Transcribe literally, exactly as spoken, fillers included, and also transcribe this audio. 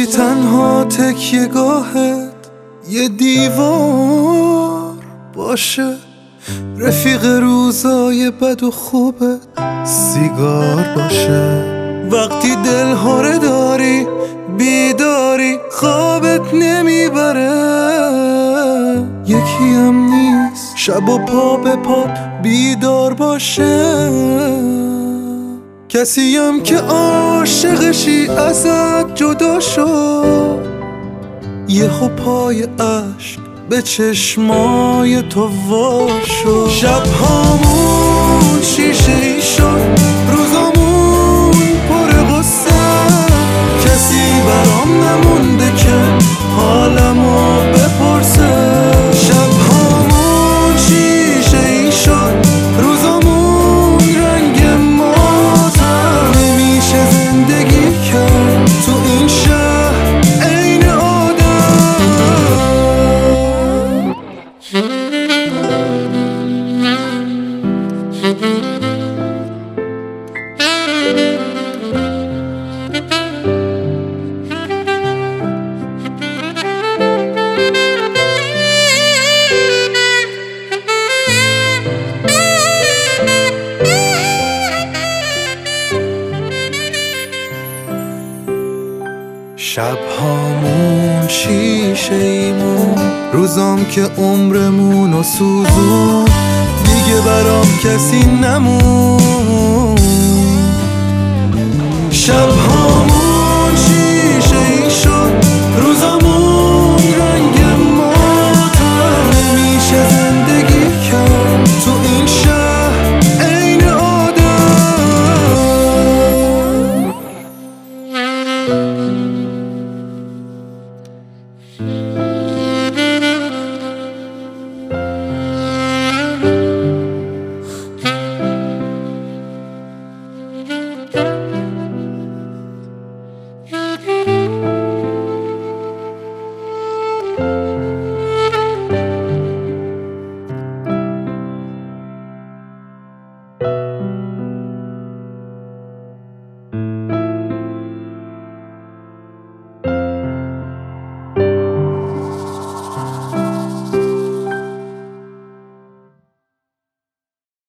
تنها تکیه گاهت یه دیوار باشه، رفیق روزای بد و خوبت سیگار باشه. وقتی دلهاره داری بیداری خوابت نمیبره، یکی هم نیست شب و پا به پات بیدار باشه. کسی هم که عاشقشی ازت جدا شد، یهو پای عشق به چشمای تو وا شد. شب هامون شیشه ای شد، روزامون پر غصه، کسی برام نمونده که حالمو بپرسه. شب هامون شیشه ای شد، روزامون رنگ ماتم، نمیشه زندگی کرد تو این شهر عین آدم. شب هامون شیشه ایمون، روزام که عمرمونو سوزون، دیگه برام کسی نمون. شب هامون